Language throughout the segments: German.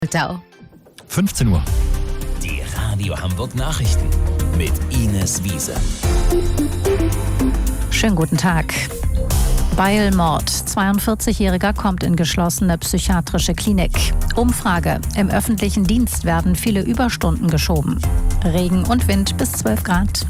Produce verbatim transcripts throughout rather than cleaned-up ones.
Ciao. fünfzehn Uhr. Die Radio Hamburg Nachrichten mit Ines Wiese. Schönen guten Tag. Beilmord. zweiundvierzigjähriger kommt in geschlossene psychiatrische Klinik. Umfrage. Im öffentlichen Dienst werden viele Überstunden geschoben. Regen und Wind bis zwölf Grad.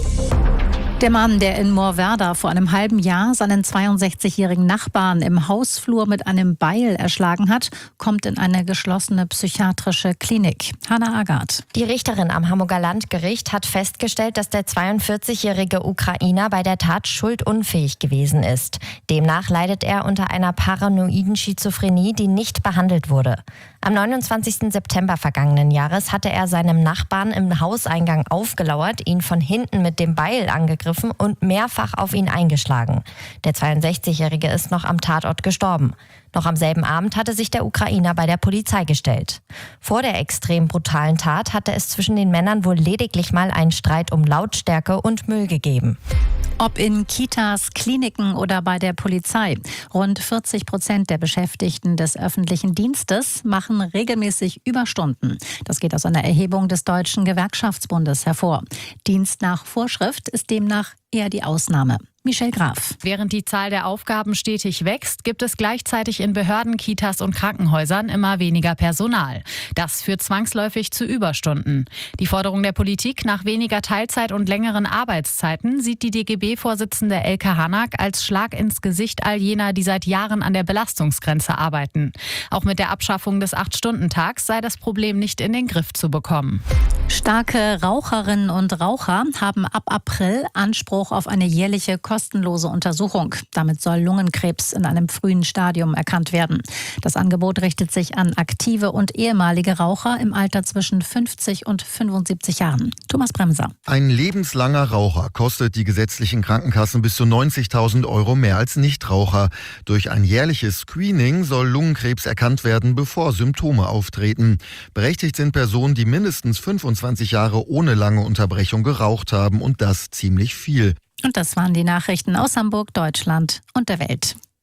Der Mann, der in Moorwerder vor einem halben Jahr seinen zweiundsechzigjährigen Nachbarn im Hausflur mit einem Beil erschlagen hat, kommt in eine geschlossene psychiatrische Klinik. Hannah Agathe. Die Richterin am Hamburger Landgericht hat festgestellt, dass der zweiundvierzigjährige Ukrainer bei der Tat schuldunfähig gewesen ist. Demnach leidet er unter einer paranoiden Schizophrenie, die nicht behandelt wurde. Am neunundzwanzigsten September vergangenen Jahres hatte er seinem Nachbarn im Hauseingang aufgelauert, ihn von hinten mit dem Beil angegriffen und mehrfach auf ihn eingeschlagen. Der zweiundsechzigjährige ist noch am Tatort gestorben. Noch am selben Abend hatte sich der Ukrainer bei der Polizei gestellt. Vor der extrem brutalen Tat hatte es zwischen den Männern wohl lediglich mal einen Streit um Lautstärke und Müll gegeben. Ob in Kitas, Kliniken oder bei der Polizei. Rund vierzig Prozent der Beschäftigten des öffentlichen Dienstes machen regelmäßig Überstunden. Das geht aus einer Erhebung des Deutschen Gewerkschaftsbundes hervor. Dienst nach Vorschrift ist demnach eher die Ausnahme. Michelle Graf. Während die Zahl der Aufgaben stetig wächst, gibt es gleichzeitig in Behörden, Kitas und Krankenhäusern immer weniger Personal. Das führt zwangsläufig zu Überstunden. Die Forderung der Politik nach weniger Teilzeit und längeren Arbeitszeiten sieht die D G B-Vorsitzende Elke Hanak als Schlag ins Gesicht all jener, die seit Jahren an der Belastungsgrenze arbeiten. Auch mit der Abschaffung des acht-Stunden-Tags sei das Problem nicht in den Griff zu bekommen. Starke Raucherinnen und Raucher haben ab April Anspruch auf eine jährliche kostenlose Untersuchung. Damit soll Lungenkrebs in einem frühen Stadium erkannt werden. Das Angebot richtet sich an aktive und ehemalige Raucher im Alter zwischen fünfzig und fünfundsiebzig Jahren. Thomas Bremser. Ein lebenslanger Raucher kostet die gesetzlichen Krankenkassen bis zu neunzigtausend Euro mehr als Nichtraucher. Durch ein jährliches Screening soll Lungenkrebs erkannt werden, bevor Symptome auftreten. Berechtigt sind Personen, die mindestens fünfundzwanzig Jahre ohne lange Unterbrechung geraucht haben, und das ziemlich viel. Und das waren die Nachrichten aus Hamburg, Deutschland und der Welt.